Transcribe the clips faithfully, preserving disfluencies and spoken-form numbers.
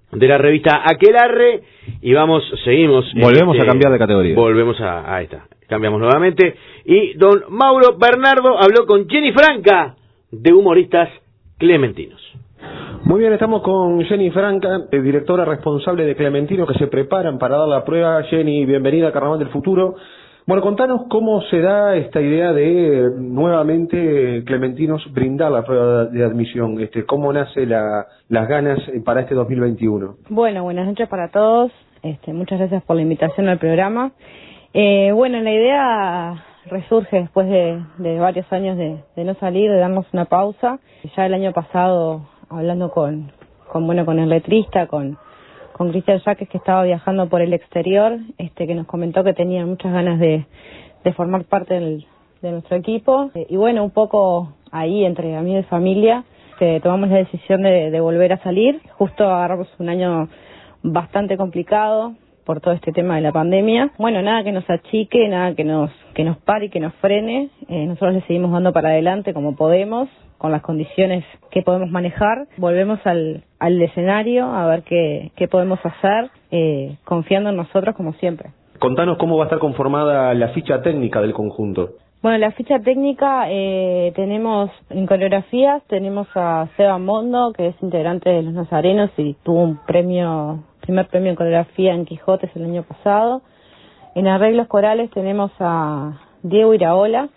de la revista Aquelarre, y vamos, seguimos. Volvemos este, a cambiar de categoría. Volvemos a, a esta, cambiamos nuevamente, y don Mauro Bernardo habló con Jenny Franca, de Humoristas Clementinos. Muy bien, estamos con Jenny Franca, directora responsable de Clementinos, que se preparan para dar la prueba. Jenny, bienvenida a Carnaval del Futuro. Bueno, contanos cómo se da esta idea de nuevamente Clementinos brindar la prueba de admisión, este, cómo nace la, las ganas para este dos mil veintiuno. Bueno, buenas noches para todos, este, muchas gracias por la invitación al programa. Eh, bueno, la idea resurge después de, de varios años de, de no salir, de darnos una pausa. Ya el año pasado, hablando con, con bueno, con el letrista, con con Cristian Jaques, que estaba viajando por el exterior, este, que nos comentó que tenía muchas ganas de, de formar parte del, de nuestro equipo. Eh, y bueno, un poco ahí, entre amigos y familia, eh, tomamos la decisión de, de volver a salir. Justo agarramos un año bastante complicado por todo este tema de la pandemia. Bueno, nada que nos achique, nada que nos que nos pare y que nos frene. Eh, nosotros le seguimos dando para adelante como podemos, con las condiciones que podemos manejar. Volvemos al, al escenario a ver qué, qué podemos hacer, eh, confiando en nosotros como siempre. Contanos cómo va a estar conformada la ficha técnica del conjunto. Bueno, la ficha técnica, eh, tenemos en coreografías, tenemos a Seba Mondo, que es integrante de Los Nazarenos y tuvo un premio, primer premio en coreografía en Quijotes el año pasado. En arreglos corales tenemos a Diego Iraola.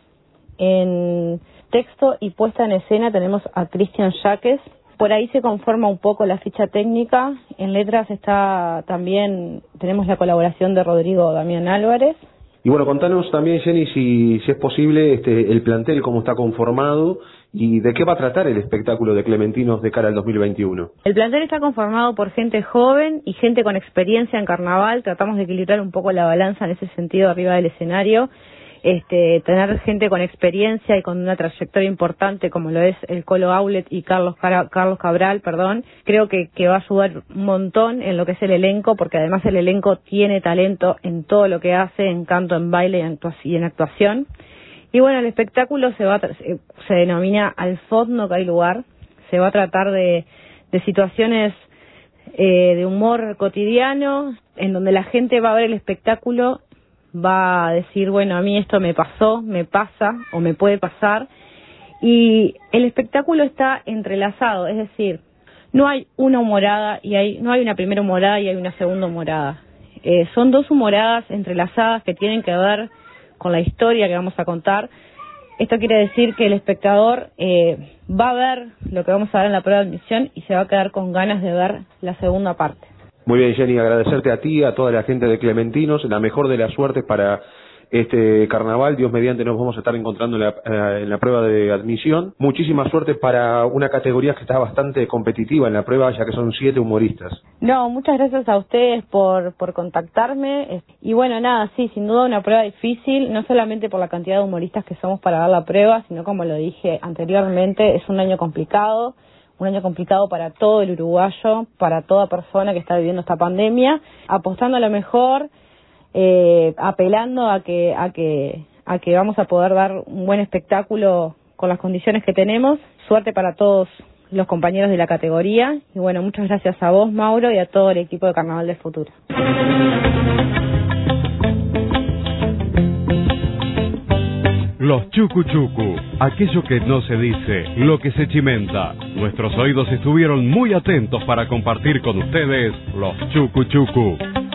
En texto y puesta en escena tenemos a Cristian Jaques. Por ahí se conforma un poco la ficha técnica. En letras está también, tenemos la colaboración de Rodrigo Damián Álvarez. Y bueno, contanos también, Jenny, si, si es posible, este, el plantel, cómo está conformado y de qué va a tratar el espectáculo de Clementinos de cara al dos mil veintiuno. El plantel está conformado por gente joven y gente con experiencia en carnaval. Tratamos de equilibrar un poco la balanza en ese sentido arriba del escenario. Este, tener gente con experiencia y con una trayectoria importante como lo es el Colo Aulet y Carlos Cara, Carlos Cabral, perdón, creo que, que va a ayudar un montón en lo que es el elenco, porque además el elenco tiene talento en todo lo que hace, en canto, en baile y en, actua- y en actuación. Y bueno, el espectáculo se va a, se, se denomina Al fondo que hay lugar. Se va a tratar de, de situaciones eh, de humor cotidiano, en donde la gente va a ver el espectáculo, va a decir, bueno, a mí esto me pasó, me pasa o me puede pasar, y el espectáculo está entrelazado, es decir, no hay una humorada y hay no hay una primera humorada y hay una segunda humorada, eh, son dos humoradas entrelazadas que tienen que ver con la historia que vamos a contar. Esto quiere decir que el espectador eh, va a ver lo que vamos a ver en la prueba de admisión y se va a quedar con ganas de ver la segunda parte. Muy bien, Jenny, agradecerte a ti, a toda la gente de Clementinos, la mejor de las suertes para este carnaval. Dios mediante nos vamos a estar encontrando en la, eh, en la prueba de admisión. Muchísima suerte para una categoría que está bastante competitiva en la prueba, ya que son siete humoristas. No, muchas gracias a ustedes por, por contactarme. Y bueno, nada, sí, sin duda una prueba difícil, no solamente por la cantidad de humoristas que somos para dar la prueba, sino como lo dije anteriormente, es un año complicado. Un año complicado para todo el uruguayo, para toda persona que está viviendo esta pandemia, apostando a lo mejor, eh, apelando a que, a que, a que vamos a poder dar un buen espectáculo con las condiciones que tenemos. Suerte para todos los compañeros de la categoría. Y bueno, muchas gracias a vos, Mauro, y a todo el equipo de Carnaval del Futuro. Los Chucu Chucu, aquello que no se dice, lo que se chimenta. Nuestros oídos estuvieron muy atentos para compartir con ustedes los Chucu Chucu.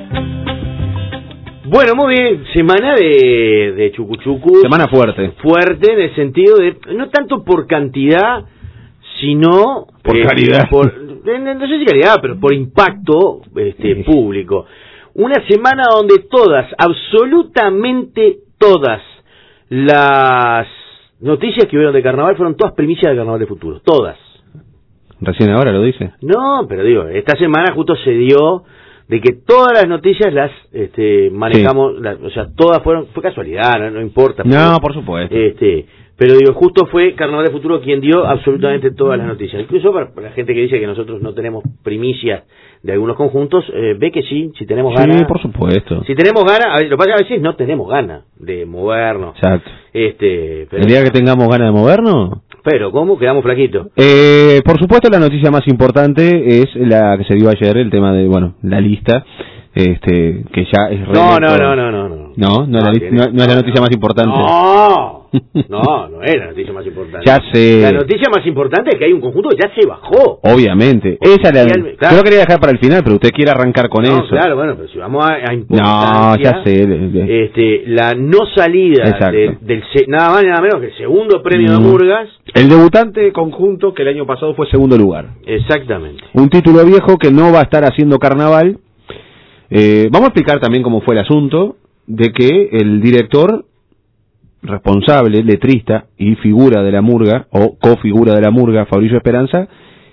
Bueno, muy bien, semana de, de Chucu Chucu. Semana fuerte. Fuerte en el sentido de, no tanto por cantidad, sino... Por eh, calidad. Por, no sé si calidad, pero por impacto este, sí. público. Una semana donde todas, absolutamente todas, las noticias que hubieron de carnaval fueron todas primicias de Carnaval de Futuro, todas. Recién ahora lo dice. No, pero digo, esta semana justo se dio de que todas las noticias las este, manejamos, sí. la, o sea, todas fueron, fue casualidad, no, no importa. No, pero, por supuesto. Este, pero digo, justo fue Carnaval de Futuro quien dio absolutamente todas las noticias. Incluso para, para la gente que dice que nosotros no tenemos primicias de algunos conjuntos, eh, ve que sí, si tenemos ganas. Sí, por supuesto. Si tenemos ganas, a ver, lo que pasa es que a veces no tenemos ganas de movernos. Exacto. Este, pero, el día que tengamos ganas de movernos, Pero, ¿cómo? Quedamos flaquitos. Eh, por supuesto, la noticia más importante es la que se dio ayer, el tema de, bueno, la lista, este, que ya es... No, no, no, no, no, no. No, no, no, la, tiene, no, no es la noticia más importante. No, no, no es la noticia más importante. Ya sé. La noticia más importante es que hay un conjunto que ya se bajó. Obviamente. Esa la, Claro. yo lo quería dejar para el final, pero usted quiere arrancar con No, eso. claro, bueno, pero si vamos a, a No, importancia, ya sé. de- de- este, la no salida Exacto. de- del se- nada más y nada menos que el segundo premio de Mm. Murgas. El debutante conjunto que el año pasado fue segundo lugar. Exactamente. Un título viejo que no va a estar haciendo carnaval. Eh, vamos a explicar también cómo fue el asunto de que el director responsable, letrista y figura de la murga, o cofigura de la murga, Fabricio Esperanza,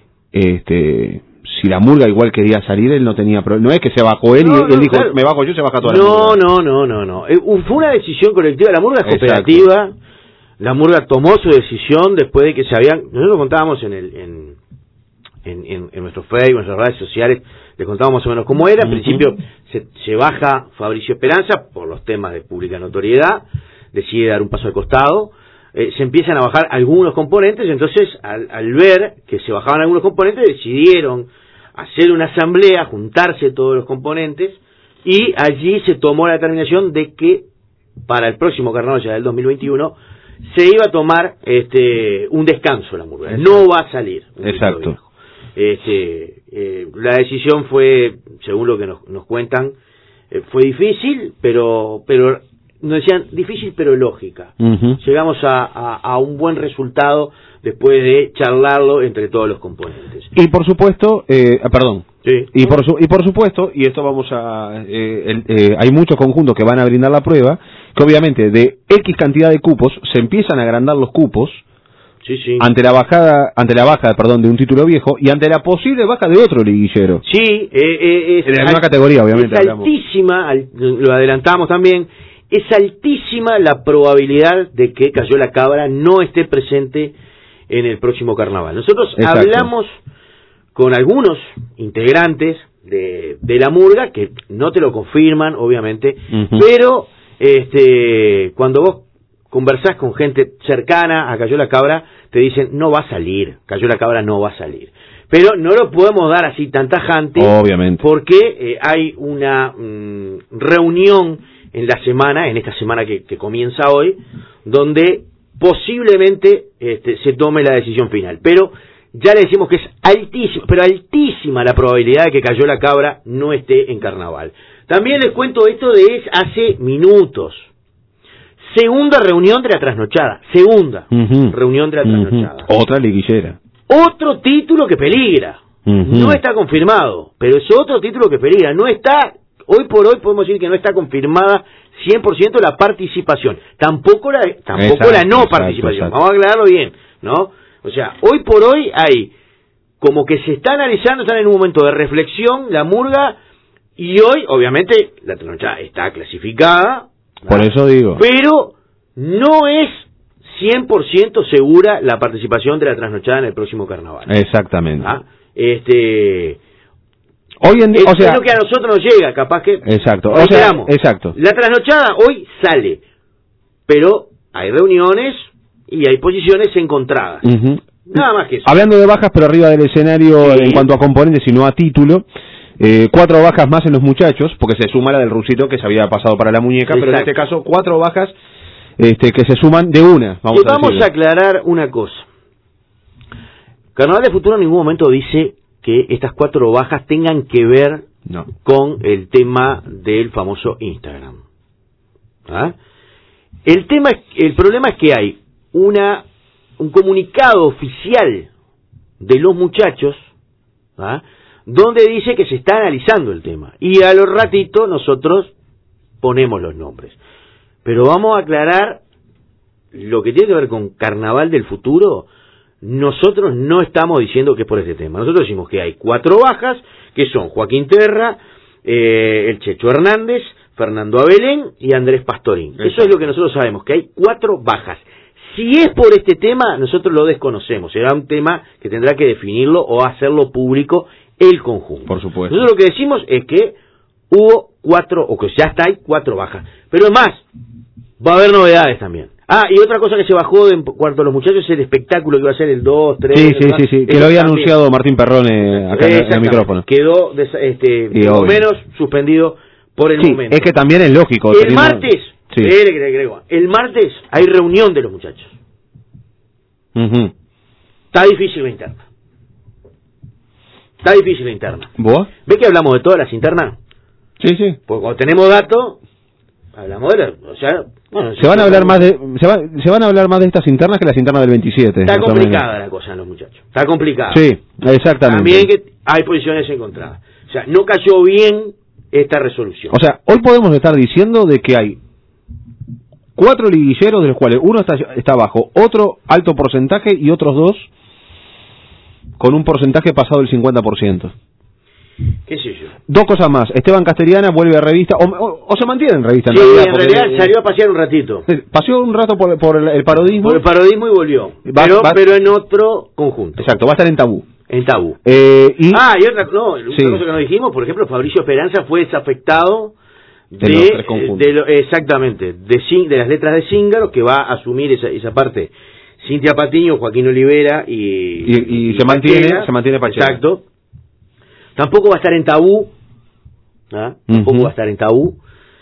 este, si la murga igual quería salir, él no tenía problema. No es que se bajó él No, y no, él dijo, claro. me bajo yo, se baja toda la No, murga. no, no, no, no. Eh, Fue una decisión colectiva. La Murga es Exacto. cooperativa. La Murga tomó su decisión después de que se habían... Nosotros contábamos en el en, en, en, en nuestro Facebook, en nuestras redes sociales, les contábamos más o menos cómo era. Al Ujú. principio se, se baja Fabricio Esperanza por los temas de pública notoriedad, decide dar un paso al costado, eh, se empiezan a bajar algunos componentes, entonces al, al ver que se bajaban algunos componentes decidieron hacer una asamblea, juntarse todos los componentes, y allí se tomó la determinación de que para el próximo carnaval ya del dos mil veintiuno se iba a tomar este un descanso la murga, no va a salir. un Exacto. título viejo. Este, eh, la decisión fue, según lo que nos, nos cuentan, eh, fue difícil, pero pero nos decían difícil pero lógica. Ujú. Llegamos a, a, a un buen resultado después de charlarlo entre todos los componentes. Y por supuesto, eh, ah, perdón, Sí. y por su, y por supuesto, y esto vamos a, eh, el- eh, hay muchos conjuntos que van a brindar la prueba, que obviamente de X cantidad de cupos se empiezan a agrandar los cupos Sí, sí. ante la bajada, ante la baja, perdón, de un título viejo y ante la posible baja de otro liguillero. Sí, eh, eh, es En la misma categoría, obviamente, Es hablamos. altísima, al- lo adelantamos también, es altísima la probabilidad de que Cayó la Cabra no esté presente en el próximo carnaval. Nosotros Exacto. hablamos con algunos integrantes de, de la murga que no te lo confirman, obviamente, Ujú. pero este cuando vos conversás con gente cercana a Cayó la Cabra, te dicen, no va a salir, Cayó la Cabra no va a salir. Pero no lo podemos dar así tan tajante, Obviamente. porque eh, hay una mm, reunión en la semana, en esta semana que, que comienza hoy, donde posiblemente este, se tome la decisión final. Pero ya le decimos que es altísima, pero altísima la probabilidad de que Cayó la Cabra no esté en carnaval. También les cuento esto de es hace minutos. Segunda reunión de la trasnochada, segunda Ujú. reunión de la Ujú. trasnochada. Otra liguillera. Otro título que peligra. Ujú. No está confirmado, pero es otro título que peligra. No está, hoy por hoy podemos decir que no está confirmada cien por ciento la participación. Tampoco la, tampoco Exacto, la no exacto, participación. exacto. Vamos a aclararlo bien, ¿no? O sea, hoy por hoy hay como que se está analizando, están en un momento de reflexión, la murga, y hoy, obviamente, la trasnochada está clasificada. Por ¿no? eso digo. Pero no es cien por ciento segura la participación de la trasnochada en el próximo carnaval. Exactamente. ¿Ah? Este, Hoy en día, es, o sea, es lo que a nosotros nos llega, capaz que... exacto, o reiteramos, sea, exacto. La trasnochada hoy sale, pero hay reuniones y hay posiciones encontradas. Ujú. Nada más que eso. Hablando de bajas, pero arriba del escenario Sí. en cuanto a componentes y no a título, eh, cuatro bajas más en los muchachos, porque se suma la del rusito que se había pasado para la muñeca, pero en Exacto. este caso cuatro bajas este, que se suman de una. Vamos, Sí, a, vamos decirlo. a aclarar una cosa. Carnaval de Futuro en ningún momento dice que estas cuatro bajas tengan que ver No. con el tema del famoso Instagram. ¿Ah? El tema es, el problema es que hay una un comunicado oficial de los muchachos, ¿ah? donde dice que se está analizando el tema y a los ratitos nosotros ponemos los nombres. Pero vamos a aclarar lo que tiene que ver con Carnaval del Futuro. Nosotros no estamos diciendo que es por este tema. Nosotros decimos que hay cuatro bajas, que son Joaquín Terra, eh, el Checho Hernández, Fernando Abelén y Andrés Pastorín. Eso Exacto. es lo que nosotros sabemos, que hay cuatro bajas. Si es por este tema, nosotros lo desconocemos. Será un tema que tendrá que definirlo o hacerlo público el conjunto. Por supuesto. Nosotros lo que decimos es que hubo cuatro, o que ya está, hay cuatro bajas. Pero es más, Va a haber novedades también. Ah, y otra cosa que se bajó en cuanto a los muchachos es el espectáculo que va a ser el dos, tres... Sí, sí, sí, sí, que lo había anunciado Martín Perrone acá en, en el micrófono. Quedó, des, este, por lo menos suspendido por el sí, momento. Es que también es lógico. El teniendo... martes, sí. el martes hay reunión de los muchachos. Uh-huh. Está difícil la interna. Está difícil la interna. ¿Vos? ¿Ves que hablamos de todas las internas? Sí, sí. Porque cuando tenemos datos, hablamos de las... O sea, bueno, se van a hablar más de se, va, se van a hablar más de estas internas que las internas del veintisiete. Está complicada la cosa en los muchachos. Está complicada. Sí, exactamente. También que hay posiciones encontradas. O sea, no cayó bien esta resolución. O sea, hoy podemos estar diciendo de que hay cuatro liguilleros de los cuales uno está, está bajo, otro alto porcentaje y otros dos con un porcentaje pasado del cincuenta por ciento. ¿Qué sé yo? Dos cosas más. Esteban Castellana vuelve a revista, o, o, o se mantiene en revista. En sí, realidad, en realidad salió a pasear un ratito. Paseó un rato por, por el, el parodismo. Por el parodismo y volvió. Va, pero, va, pero en otro conjunto. Exacto, va a estar en Tabú. En Tabú. Eh, y, ah, y otra, no, otra sí. cosa que no dijimos, por ejemplo, Fabricio Esperanza fue desafectado de, de, los tres conjuntos. de lo, exactamente, de, de las letras de Zíngaro, que va a asumir esa, esa parte. Cintia Patiño, Joaquín Olivera y... Y, y, y se Pachela, mantiene, se mantiene Pachela. Exacto. Tampoco va a estar en Tabú, ¿ah? Tampoco uh-huh. va a estar en Tabú.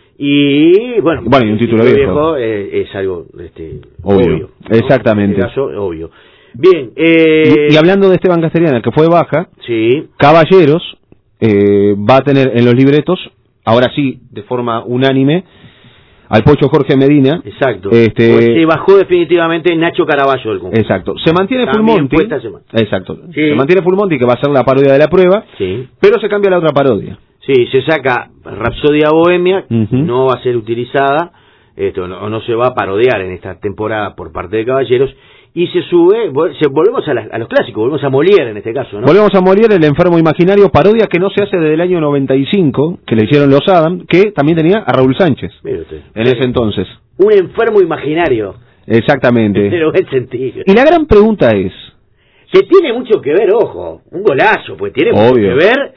Y bueno, bueno y un título viejo, viejo eh, es algo este, obvio. obvio, ¿no? Exactamente. En este caso, obvio. Bien. Eh... Y, y hablando de Esteban Castellana, que fue baja, sí. Caballeros eh, va a tener en los libretos, ahora sí, de forma unánime, al Pocho Jorge Medina. Exacto. Este, pues se bajó definitivamente Nacho Caraballo del conjunto. Exacto. Se mantiene Fulmonti. Exacto. Sí. Se mantiene Fulmonti, que va a ser la parodia de la prueba. Sí. Pero se cambia la otra parodia. Sí, se saca Rapsodia Bohemia, uh-huh. no va a ser utilizada, esto no, no se va a parodiar en esta temporada por parte de Caballeros, y se sube, se, volvemos a, la, a los clásicos, volvemos a Molière en este caso, ¿no? Volvemos a Molière, el enfermo imaginario, parodia que no se hace desde el año noventa y cinco, que le hicieron los Adam, que también tenía a Raúl Sánchez, Mire usted, en ese entonces. Un enfermo imaginario. Exactamente. En el buen sentido. Y la gran pregunta es... Que tiene mucho que ver, ojo, un golazo, pues tiene Obvio. mucho que ver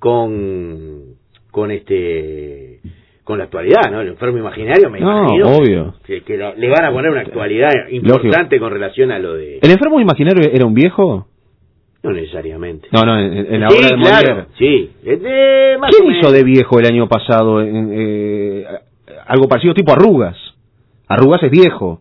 con, con este... con la actualidad, ¿no? El enfermo imaginario, me no, imagino obvio. que, que lo, le van a poner una actualidad importante Lógico. Con relación a lo de... ¿El enfermo imaginario era un viejo? No necesariamente. No, no, en, en la sí, obra de claro, Molière. Sí, de, más ¿Quién hizo de viejo el año pasado en, eh, algo parecido tipo Arrugas? Arrugas es viejo.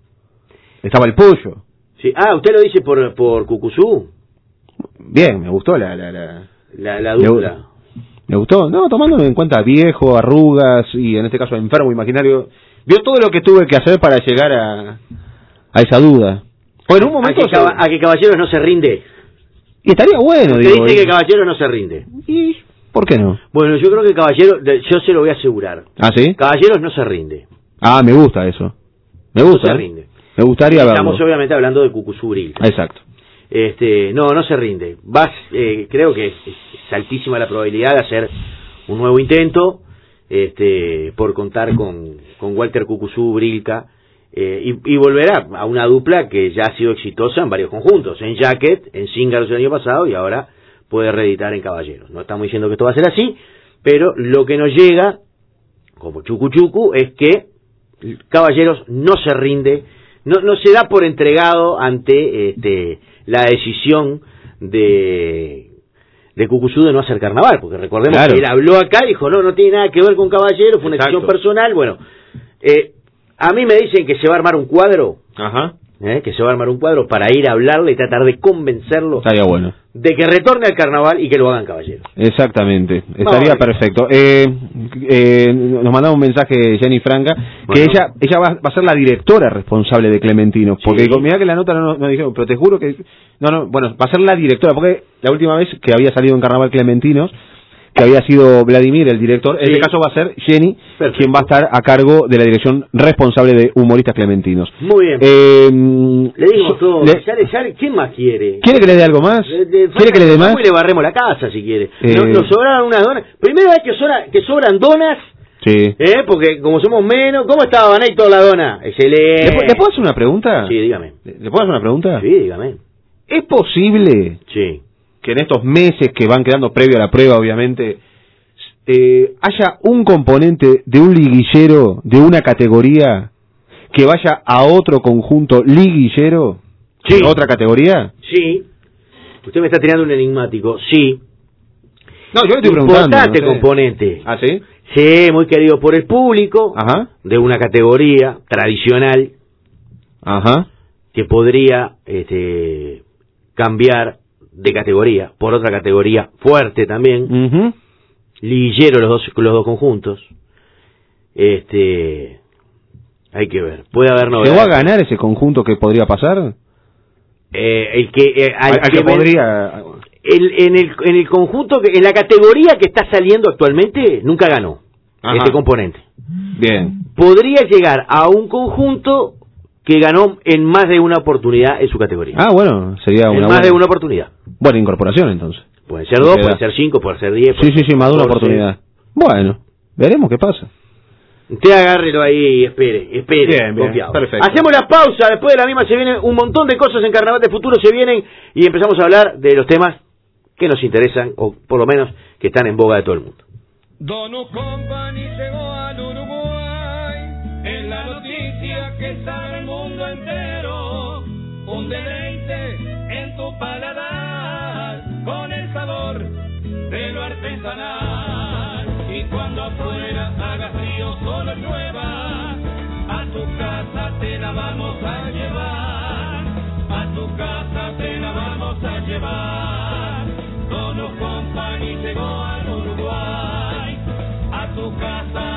Estaba el Pollo. Sí. Ah, ¿usted lo dice por, por Cucuzú? Bien, me gustó la... La, la, la, la dupla. Me gustó, no, tomando en cuenta viejo, Arrugas y en este caso enfermo imaginario. Vio todo lo que tuve que hacer para llegar a, a esa duda. O en un momento... A que, cab- a que Caballeros no se rinde. Y estaría bueno, Usted digo. dice que Caballeros no se rinde. ¿Y por qué no? Bueno, yo creo que Caballeros, yo se lo voy a asegurar. ¿Ah, sí? Caballeros no se rinde. Ah, me gusta eso. Me gusta. No se rinde. Me gustaría verlo. Estamos obviamente hablando de Cucuzú Bril. Exacto. Este, no, no se rinde. Vas, eh, creo que es, es altísima la probabilidad de hacer un nuevo intento, este, por contar con, con Walter Cucuzú Brilca, eh, y, y volverá a una dupla que ya ha sido exitosa en varios conjuntos, en Jacket, en Zíngaros el año pasado, y ahora puede reeditar en Caballeros. No estamos diciendo que esto va a ser así, pero lo que nos llega, como Chucu Chucu, es que Caballeros no se rinde, no, no se da por entregado ante este, la decisión de... de Cucuzú de no hacer carnaval, porque recordemos claro. que él habló acá y dijo, no, no tiene nada que ver con Caballero, fue una Exacto. decisión personal. Bueno, eh, a mí me dicen que se va a armar un cuadro, Ajá. Eh, que se va a armar un cuadro para ir a hablarle y tratar de convencerlo Estaría bueno. de que retorne al carnaval y que lo hagan Caballeros. Exactamente, estaría no, perfecto. Eh, eh, nos mandaba un mensaje Jenny Franca, que bueno. ella ella va, va a ser la directora responsable de Clementinos, porque sí. Mirá que la nota no nos dijeron, pero te juro que... No, no, bueno, va a ser la directora, porque la última vez que había salido en Carnaval Clementinos, que había sido Vladimir el director, en sí. este caso va a ser Jenny, perfecto. Quien va a estar a cargo de la dirección responsable de Humoristas Clementinos. Muy bien. Eh, le digo todo. Le, ya le, ya le, ¿quién más quiere? ¿Quiere que le dé algo más? Le, le, ¿Quiere que le dé más? Y le barremos la casa si quiere. Eh, nos, nos sobraron unas donas. Primero es que, sobra, que sobran donas. Sí. ¿Eh? Porque como somos menos... ¿Cómo estaba Vaneito la dona? Excelente. ¿Le, ¿Le puedo hacer una pregunta? Sí, dígame. ¿Le, ¿Le puedo hacer una pregunta? Sí, dígame. ¿Es posible sí. que en estos meses que van quedando previo a la prueba, obviamente, eh, haya un componente de un liguillero de una categoría que vaya a otro conjunto liguillero sí. de otra categoría? Sí. Usted me está tirando un enigmático. Sí. No, yo le estoy preguntando. Importante no sé. componente. ¿Ah, sí? Sí, muy querido por el público. Ajá. De una categoría tradicional. Ajá. Que podría este, cambiar de categoría por otra categoría fuerte también. Uh-huh. Liguillero los dos, los dos conjuntos. Este, hay que ver. Puede haber novedades. ¿Se va a ganar ese conjunto que podría pasar? Eh, el que, eh, al al, al que que ven, podría. el, en el en el conjunto que en la categoría que está saliendo actualmente nunca ganó. Ajá. Este componente. Bien. Podría llegar a un conjunto que ganó en más de una oportunidad en su categoría. Ah, bueno, sería una en más buena, de una oportunidad. buena incorporación entonces. Pueden ser dos, pueden ser cinco, pueden ser diez. Sí, sí, sí, más de una catorce. oportunidad. Bueno, veremos qué pasa. Usted agárrelo ahí y espere, espere, Bien, bien, confiado. perfecto. Hacemos la pausa, después de la misma se vienen un montón de cosas en Carnaval de Futuro, se vienen y empezamos a hablar de los temas que nos interesan, o por lo menos que están en boga de todo el mundo. Dono Company llegó al Uruguay, es la noticia que está en el mundo entero, un deleite en tu paladar, con el sabor de lo artesanal, y cuando afuera haga frío solo llueva, a tu casa te la vamos a llevar, a tu casa te la vamos a llevar, Dono Company llegó al Uruguay, a tu casa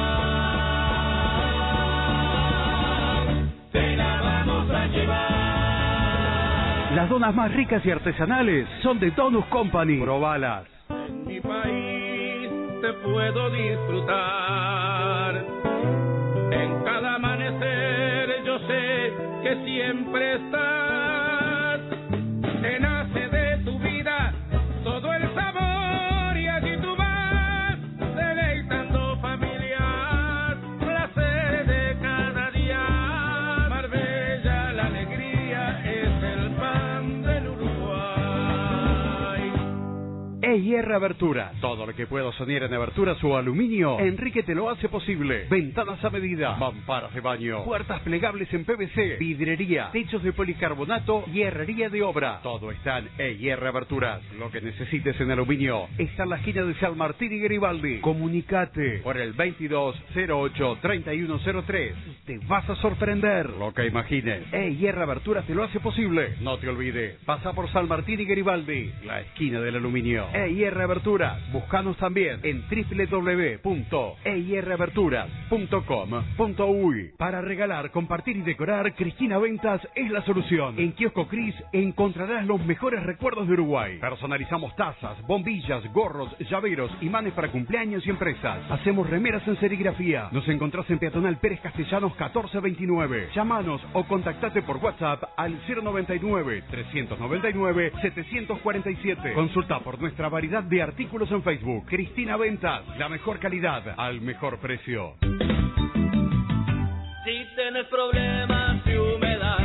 te la vamos a llevar. Las donas más ricas y artesanales son de Donus Company. Probalas. En mi país te puedo disfrutar. En cada amanecer yo sé que siempre estás. Te nace de tu vida todo el sabor y allí tú vas deleitando familias, placer de cada día. Marbella, la alegría es el pan del Uruguay. E I R Aberturas. Todo lo que puedo soñar en aberturas o aluminio, Enrique te lo hace posible. Ventanas a medida, mamparas de baño, puertas plegables en P V C, vidrería, techos de policarbonato y herrería de obra. Todo está en E I R Aberturas. Lo que necesites en aluminio está en la esquina de San Martín y Garibaldi. Comunicate por el veintidós cero ocho treinta y uno cero tres. Te vas a sorprender lo que imagines. E I R Aberturas te lo hace posible. No te olvides, pasa por San Martín y Garibaldi, la esquina del aluminio. E I R Aberturas. Búscanos también en doble u doble u doble u punto e i r aberturas punto com punto u y. Para regalar, compartir y decorar, Cristina Ventas es la solución. En Kiosco Cris encontrarás los mejores recuerdos de Uruguay. Personalizamos tazas, bombillas, gorros, llaveros, imanes para cumpleaños y empresas. Hacemos remeras en serigrafía. Nos encontrás en Peatonal Pérez Castellanos catorce veintinueve. Llámanos o contactate por WhatsApp al cero noventa y nueve, trescientos noventa y nueve, setecientos cuarenta y siete. Consulta por nuestra variedad de artículos en Facebook. Cristina Ventas, la mejor calidad al mejor precio. Si tienes problemas de humedad,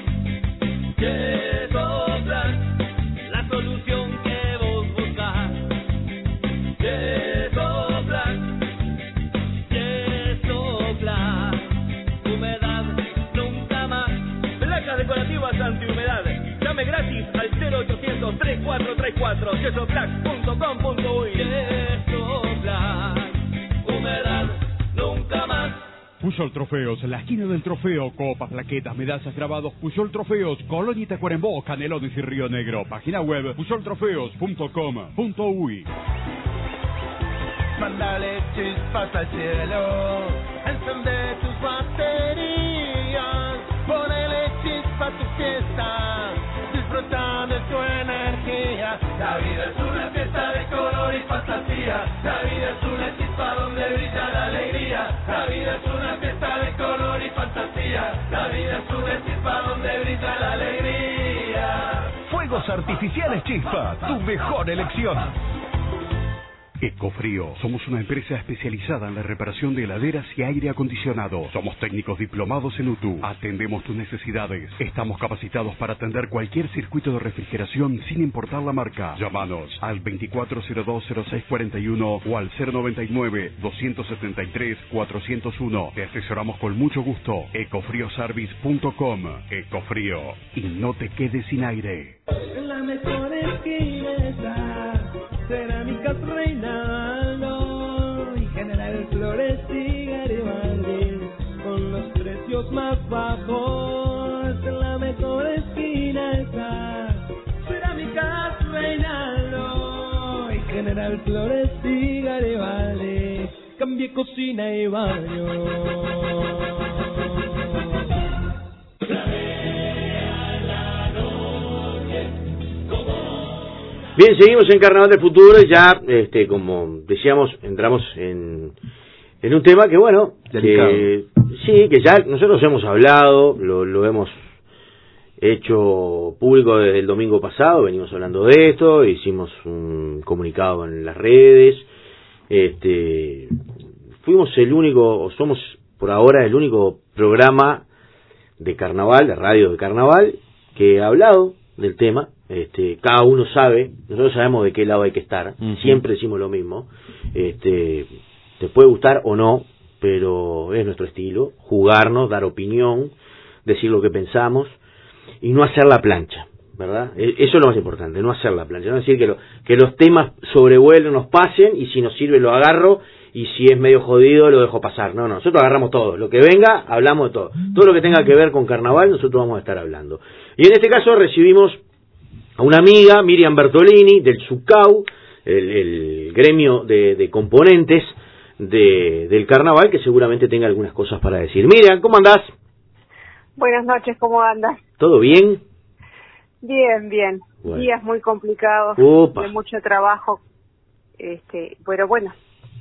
que soplar, la solución que vos buscas, que soplar, que soplar, humedad nunca más. Placas decorativas antihumedad, llame gratis al cero ochocientos, treinta y cuatro treinta y cuatro, quesoplac punto com punto u y. Quesoplac, humedad nunca más. Puyol Trofeos, la esquina del trofeo, copas, plaquetas, medallas, grabados, Puyol Trofeos, Colonia y Tacuarembó, Canelones y Río Negro. Página web puyol trofeos punto com punto u y. Mándale chispas al cielo, encende tus baterías, ponele chispa a tu fiesta, disfruta de tu energía. La vida es una fiesta de color y fantasía, la vida es una chispa donde brilla la alegría. La vida es una fiesta de color y fantasía, la vida es una chispa donde brilla la alegría. Fuegos artificiales Chispa, tu mejor elección. Ecofrío. Somos una empresa especializada en la reparación de heladeras y aire acondicionado. Somos técnicos diplomados en U T U. Atendemos tus necesidades. Estamos capacitados para atender cualquier circuito de refrigeración sin importar la marca. Llámanos al veinticuatro cero dos cero seis cuarenta y uno o al cero noventa y nueve doscientos setenta y tres cuatrocientos uno. Te asesoramos con mucho gusto. ecofrioservice punto com. Ecofrío. Y no te quedes sin aire. En la mejor esquina está Cerámicas Reinaldo y General Flores y Garibaldi con los precios más bajos. En la mejor esquina está Cerámicas Reinaldo y General Flores y Garibaldi. Cambie cocina y baño. Bien, seguimos en Carnaval del Futuro y ya, este, como decíamos, entramos en, en un tema que, bueno, que, sí, que ya nosotros hemos hablado, lo, lo hemos hecho público desde el domingo pasado, venimos hablando de esto, hicimos un comunicado en las redes, este, fuimos el único, o somos por ahora el único programa de carnaval, de radio de carnaval, que ha hablado del tema. Este, cada uno sabe, nosotros sabemos de qué lado hay que estar, uh-huh. Siempre decimos lo mismo, este, te puede gustar o no, pero es nuestro estilo, jugarnos, dar opinión, decir lo que pensamos y no hacer la plancha, ¿verdad? Eso es lo más importante, no hacer la plancha, no decir que, lo, que los temas sobrevuelen, nos pasen y si nos sirve lo agarro y si es medio jodido lo dejo pasar. No, no, nosotros agarramos todo, lo que venga, hablamos de todo, todo lo que tenga que ver con carnaval nosotros vamos a estar hablando. Y en este caso recibimos a una amiga, Miriam Bertolini, del SUCAU, el, el gremio de, de componentes de, del carnaval, que seguramente tenga algunas cosas para decir. Miriam, ¿cómo andás? Buenas noches, ¿cómo andas? ¿Todo bien? Bien, bien. Bueno. Días muy complicados, Opa. de mucho trabajo, este, pero bueno,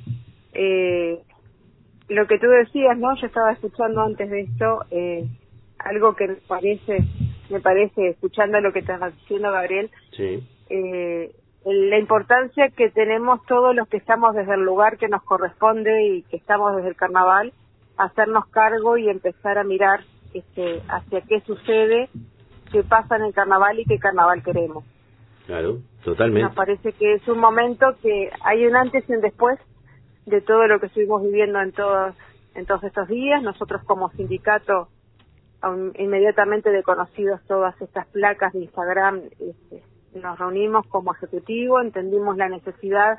eh, lo que tú decías, ¿no? Yo estaba escuchando antes de esto, eh, algo que me parece... me parece, escuchando lo que estás diciendo, Gabriel, sí. eh, la importancia que tenemos todos los que estamos desde el lugar que nos corresponde y que estamos desde el carnaval, hacernos cargo y empezar a mirar este, hacia qué sucede, qué pasa en el carnaval y qué carnaval queremos. Claro, totalmente. Nos parece que es un momento que hay un antes y un después de todo lo que estuvimos viviendo en todos, en todos estos días. Nosotros como sindicato, inmediatamente de conocidos todas estas placas de Instagram, este, nos reunimos como ejecutivo, entendimos la necesidad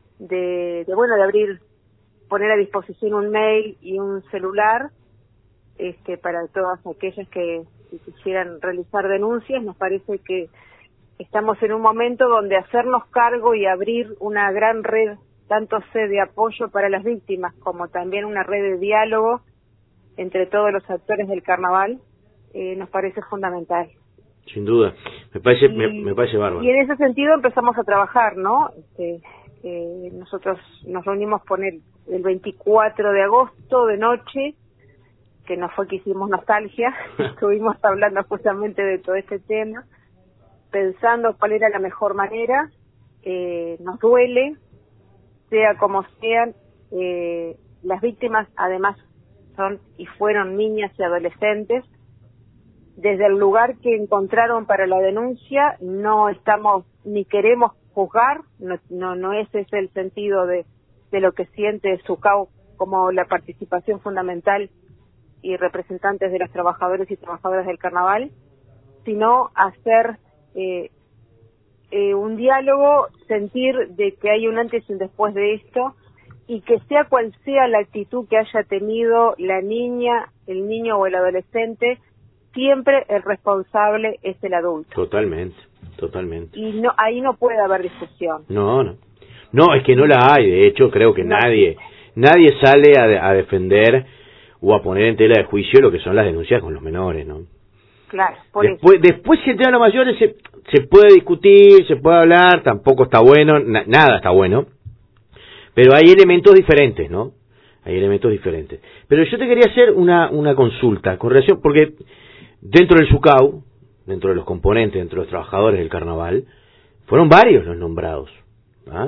de, de bueno de abrir, poner a disposición un mail y un celular este, para todas aquellas que, que quisieran realizar denuncias. Nos parece que estamos en un momento donde hacernos cargo y abrir una gran red, tanto sé de apoyo para las víctimas como también una red de diálogo entre todos los actores del carnaval, eh, nos parece fundamental. Sin duda, me parece, y, me, me parece bárbaro. Y en ese sentido empezamos a trabajar, ¿no? Este, eh, nosotros nos reunimos por el, el veinticuatro de agosto de noche, que no fue que hicimos nostalgia, estuvimos hablando justamente de todo este tema, pensando cuál era la mejor manera, eh, nos duele, sea como sean, eh, las víctimas además son y fueron niñas y adolescentes. Desde el lugar que encontraron para la denuncia no estamos ni queremos juzgar, no no, no ese es el sentido de, de lo que siente SUCAU como la participación fundamental y representantes de los trabajadores y trabajadoras del carnaval, sino hacer eh, eh, un diálogo, sentir de que hay un antes y un después de esto, y que sea cual sea la actitud que haya tenido la niña, el niño o el adolescente, siempre el responsable es el adulto. Totalmente, totalmente. Y no ahí no puede haber discusión. No, no. No, es que no la hay. De hecho, creo que no. nadie nadie sale a, a defender o a poner en tela de juicio lo que son las denuncias con los menores, ¿no? Claro, por después, eso. Después, si el tema de los mayores se, se puede discutir, se puede hablar, tampoco está bueno, na, nada está bueno. Pero hay elementos diferentes, ¿no? Hay elementos diferentes. Pero yo te quería hacer una, una consulta con relación, porque dentro del SUCAU, dentro de los componentes, dentro de los trabajadores del carnaval, fueron varios los nombrados, ¿ah?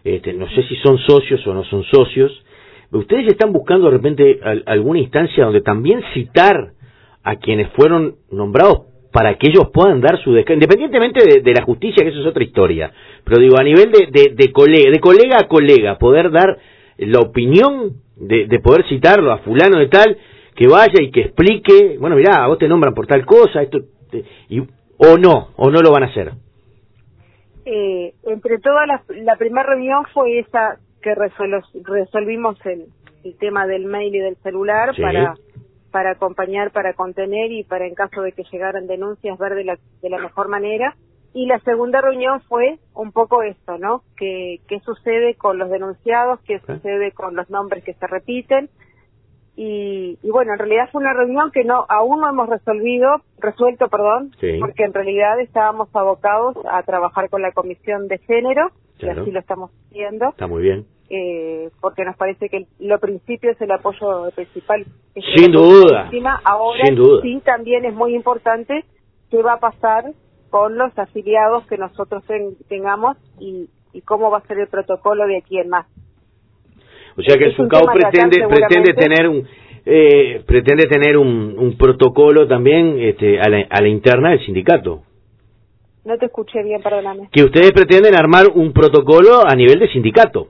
este, no sé si son socios o no son socios. ¿Ustedes están buscando de repente al, alguna instancia donde también citar a quienes fueron nombrados para que ellos puedan dar su descargo, independientemente de, de la justicia, que eso es otra historia, pero digo, a nivel de, de, de, colega, de colega a colega, poder dar la opinión, de, de poder citarlo a fulano de tal, que vaya y que explique, bueno, mirá, a vos te nombran por tal cosa, esto, y, o no, o no lo van a hacer? Eh, entre todas las, la primera reunión fue esa que resol, resolvimos el, el tema del mail y del celular, sí, para para acompañar, para contener y para, en caso de que llegaran denuncias, ver de la, de la mejor manera. Y la segunda reunión fue un poco esto, ¿no? ¿Qué, qué sucede con los denunciados? ¿Qué sucede con los nombres que se repiten? Y, y bueno, en realidad fue una reunión que no aún no hemos resolvido, resuelto, perdón, sí, porque en realidad estábamos abocados a trabajar con la Comisión de Género, claro, y así lo estamos haciendo. Está muy bien. Eh, porque nos parece que lo principio es el apoyo principal. Es sin duda, ahora sin duda. Sí, también es muy importante qué va a pasar con los afiliados que nosotros ten, tengamos y, y cómo va a ser el protocolo de aquí en más. O sea que el SUCAU pretende pretende tener un eh, pretende tener un, un protocolo también este, a, la, a la interna del sindicato. No te escuché bien, perdóname. Que ustedes pretenden armar un protocolo a nivel de sindicato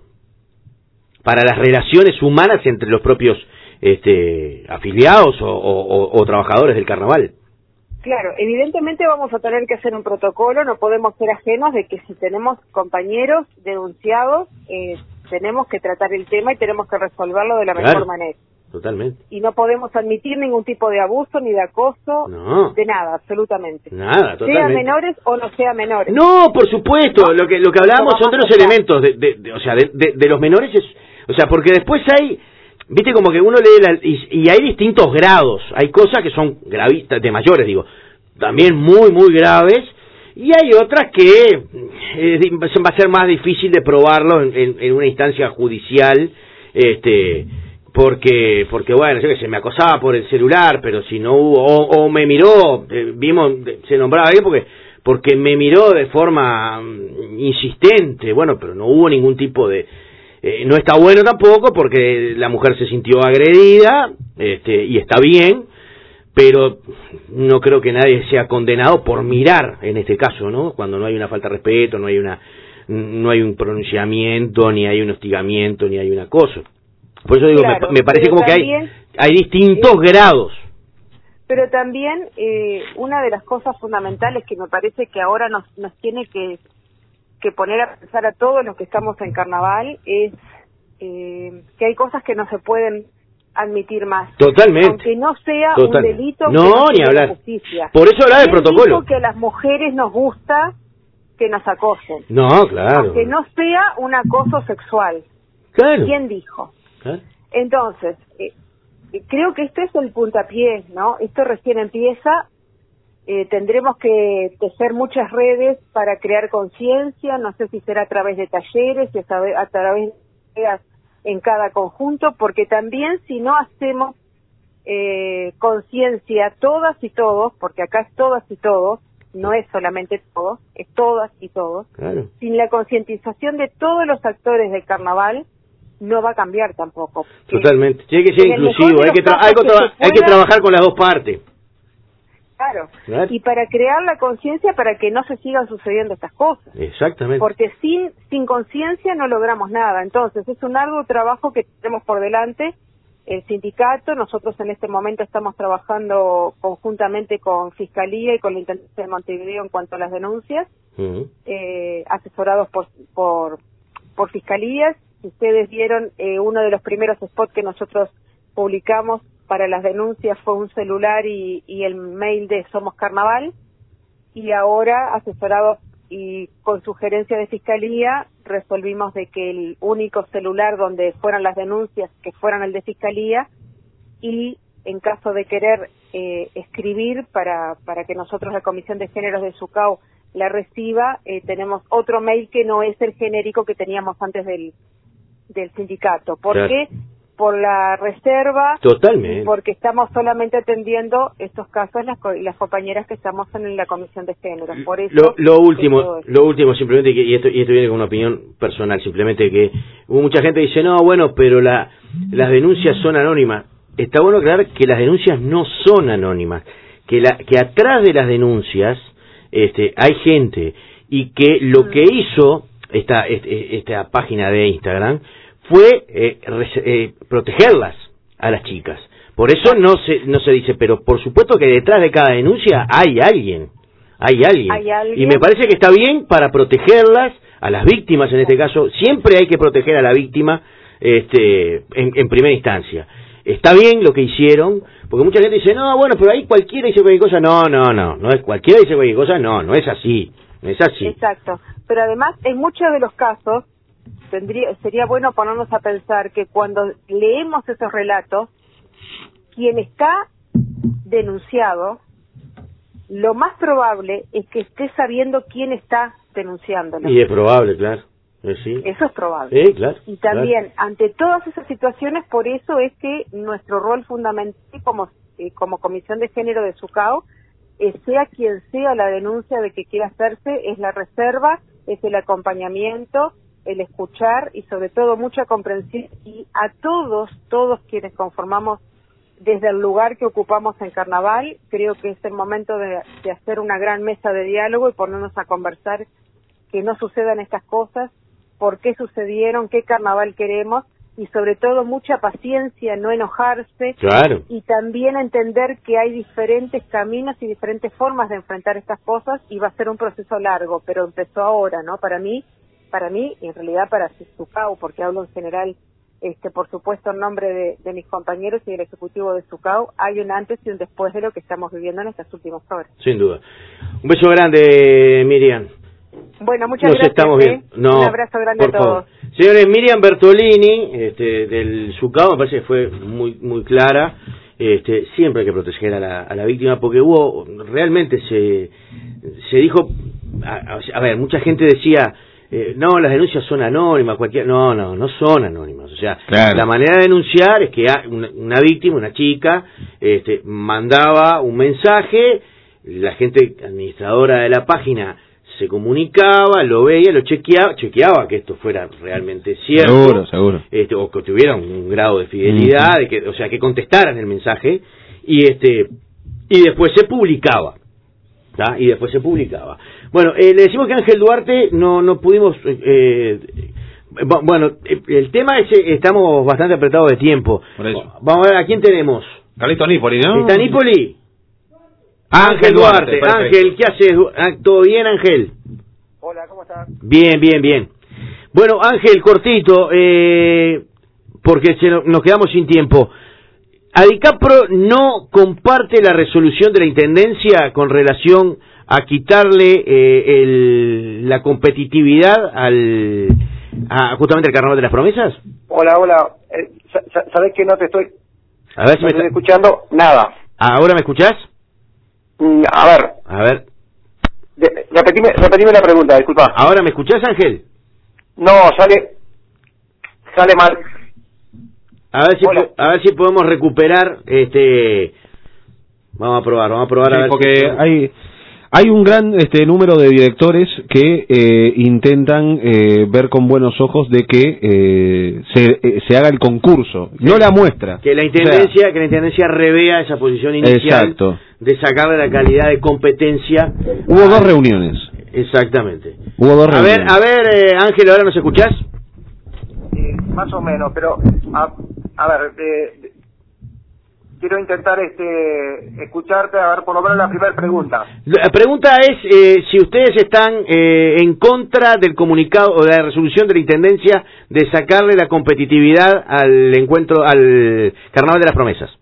para las relaciones humanas entre los propios este, afiliados o, o, o trabajadores del carnaval. Claro, evidentemente vamos a tener que hacer un protocolo, no podemos ser ajenos de que si tenemos compañeros denunciados, eh, tenemos que tratar el tema y tenemos que resolverlo de la claro, mejor manera. Totalmente. Y no podemos admitir ningún tipo de abuso ni de acoso, no, de nada, absolutamente. Nada, totalmente. Sea menores o no sea menores. No, por supuesto, no, lo que lo que hablábamos son de los elementos, de, de, de, o sea, de, de, de los menores, es, o sea, porque después hay, viste, como que uno lee la, y, y hay distintos grados, hay cosas que son gravistas, de mayores, digo, también muy, muy graves, y hay otras que eh, va a ser más difícil de probarlo en, en, en una instancia judicial, este, porque, porque bueno, yo que sé, me acosaba por el celular, pero si no hubo, o, o me miró, eh, vimos, se nombraba alguien porque, porque me miró de forma um, insistente, bueno, pero no hubo ningún tipo de, eh, no está bueno tampoco porque la mujer se sintió agredida, este, y está bien, pero no creo que nadie sea condenado por mirar en este caso, ¿no? Cuando no hay una falta de respeto, no hay una, no hay un pronunciamiento, ni hay un hostigamiento, ni hay un acoso. Por eso digo, claro, me, me parece como también, que hay, hay distintos eh, grados. Pero también eh, una de las cosas fundamentales que me parece que ahora nos, nos tiene que, que poner a pensar a todos los que estamos en carnaval es eh, que hay cosas que no se pueden admitir más. Totalmente. Aunque no sea Totalmente. un delito no, que no ni hablar. Justicia. Por eso hablaba de protocolo. Dijo que a las mujeres nos gusta que nos acosen. No, claro. Aunque no sea un acoso sexual. Claro. ¿Quién dijo? Claro. Entonces, eh, creo que este es el puntapié, ¿no? Esto recién empieza. Eh, tendremos que tejer muchas redes para crear conciencia. No sé si será a través de talleres, si a, a través de en cada conjunto, porque también si no hacemos eh, conciencia todas y todos, porque acá es todas y todos, no es solamente todos, es todas y todos, claro, sin la concientización de todos los actores del carnaval, no va a cambiar tampoco. Totalmente, tiene que ser inclusivo, hay que, tra hay, que, tra hay que trabajar con las dos partes. Claro, ¿verdad? Y para crear la conciencia para que no se sigan sucediendo estas cosas. Exactamente. Porque sin sin conciencia no logramos nada. Entonces es un arduo trabajo que tenemos por delante. El sindicato, nosotros en este momento estamos trabajando conjuntamente con Fiscalía y con la Intendencia de Montevideo en cuanto a las denuncias, uh-huh. eh, asesorados por, por, por Fiscalías. Si ustedes vieron, eh, uno de los primeros spots que nosotros publicamos para las denuncias fue un celular y, y el mail de Somos Carnaval, y ahora, asesorados y con sugerencia de Fiscalía, resolvimos de que el único celular donde fueran las denuncias, que fueran el de Fiscalía, y en caso de querer eh, escribir para, para que nosotros, la Comisión de Géneros de SUCAU, la reciba, eh, tenemos otro mail que no es el genérico que teníamos antes del, del sindicato. ¿Por claro. qué? por la reserva. Totalmente. Porque estamos solamente atendiendo estos casos las, co- las compañeras que estamos en la comisión de género. Por eso Lo, lo último, eso- lo último simplemente, que, y, esto, y esto viene con una opinión personal, simplemente que hubo mucha gente que dice, no, bueno, pero la, las denuncias son anónimas. Está bueno aclarar que las denuncias no son anónimas, que, la, que atrás de las denuncias este, hay gente, y que lo que hizo esta, este, esta página de Instagram fue eh, res- eh, protegerlas a las chicas. Por eso no se no se dice, pero por supuesto que detrás de cada denuncia hay alguien, hay alguien. Hay alguien. Y me parece que está bien para protegerlas, a las víctimas en este caso, siempre hay que proteger a la víctima este, en, en primera instancia. Está bien lo que hicieron, porque mucha gente dice, no, bueno, pero ahí cualquiera dice cualquier cosa. No, no, no, no es cualquiera dice cualquier cosa, no, no es así, no es así. Exacto. Pero además, en muchos de los casos, tendría sería bueno ponernos a pensar que cuando leemos esos relatos, quien está denunciado, lo más probable es que esté sabiendo quién está denunciándolo. Y es probable, claro. Eh, sí. Eso es probable. Sí, claro. Y también, claro. ante todas esas situaciones, por eso es que nuestro rol fundamental como, eh, como Comisión de Género de SUCAO, eh, sea quien sea la denuncia de que quiera hacerse, es la reserva, es el acompañamiento, el escuchar y sobre todo mucha comprensión. Y a todos, todos quienes conformamos desde el lugar que ocupamos en Carnaval, creo que es el momento de, de hacer una gran mesa de diálogo y ponernos a conversar que no sucedan estas cosas, por qué sucedieron, qué carnaval queremos, y sobre todo mucha paciencia, no enojarse, Claro. y también entender que hay diferentes caminos y diferentes formas de enfrentar estas cosas, y va a ser un proceso largo, pero empezó ahora, ¿no? Para mí, para mí, y en realidad para SUCAO, porque hablo en general, este, por supuesto en nombre de, de mis compañeros y del ejecutivo de SUCAO, hay un antes y un después de lo que estamos viviendo en estas últimas horas. Sin duda. Un beso grande, Miriam. Bueno, muchas Nos gracias. estamos ¿eh? viendo. No, un abrazo grande por a todos. favor. Señores, Miriam Bertolini, este, del SUCAO, me parece que fue muy muy clara. Este, siempre hay que proteger a la, a la víctima, porque hubo, realmente se, se dijo, a, a ver, mucha gente decía, eh, no, las denuncias son anónimas, cualquier, no, no, no son anónimas. O sea, Claro. la manera de denunciar es que una, una víctima, una chica, este, mandaba un mensaje, la gente administradora de la página se comunicaba, lo veía, lo chequeaba, chequeaba que esto fuera realmente cierto, Seguro, seguro. este, o que tuviera un grado de fidelidad, de que, o sea, que contestaran el mensaje, y este y después se publicaba, ¿tá? Y después se publicaba. Bueno, eh, le decimos que Ángel Duarte no no pudimos, eh, bueno, el tema es, estamos bastante apretados de tiempo. Por eso. Vamos a ver, ¿a quién tenemos? Carlito Nípoli, ¿no? ¿Está Nípoli? Ángel Ángel Duarte, Duarte, perfecto. Ángel, ¿qué haces? Ah, ¿todo bien, Ángel? Hola, ¿cómo estás? Bien, bien, bien. Bueno, Ángel, cortito, eh, porque se no- nos quedamos sin tiempo. Adicapro no comparte la resolución de la Intendencia con relación a quitarle eh, el, la competitividad al a, justamente al Carnaval de las Promesas. Hola, hola. Eh, sa- sa- ¿Sabés que no te estoy, A ver si no me estoy está- escuchando? Nada. ¿Ahora me escuchás? Mm, a ver, A ver, de- repetime, repetime la pregunta, disculpa. ¿ahora me escuchás, Ángel? No, sale, sale mal. A ver si Hola. po- a ver si podemos recuperar este vamos a probar, vamos a probar Sí, a ver porque si- hay hay un gran este número de directores que eh, intentan eh, ver con buenos ojos de que eh, se, eh, se haga el concurso, no la muestra. que la O intendencia sea, que la intendencia revea esa posición inicial Exacto. de sacarle la calidad de competencia. hubo a- dos reuniones. Exactamente. Hubo dos A ver, reuniones. a ver, eh, Ángel, ¿ahora nos escuchás? Eh, más o menos, pero a, a ver, eh, de- quiero intentar este escucharte, a ver por lo menos la primera pregunta. La pregunta es eh, si ustedes están eh, en contra del comunicado o de la resolución de la Intendencia de sacarle la competitividad al encuentro, al Carnaval de las Promesas.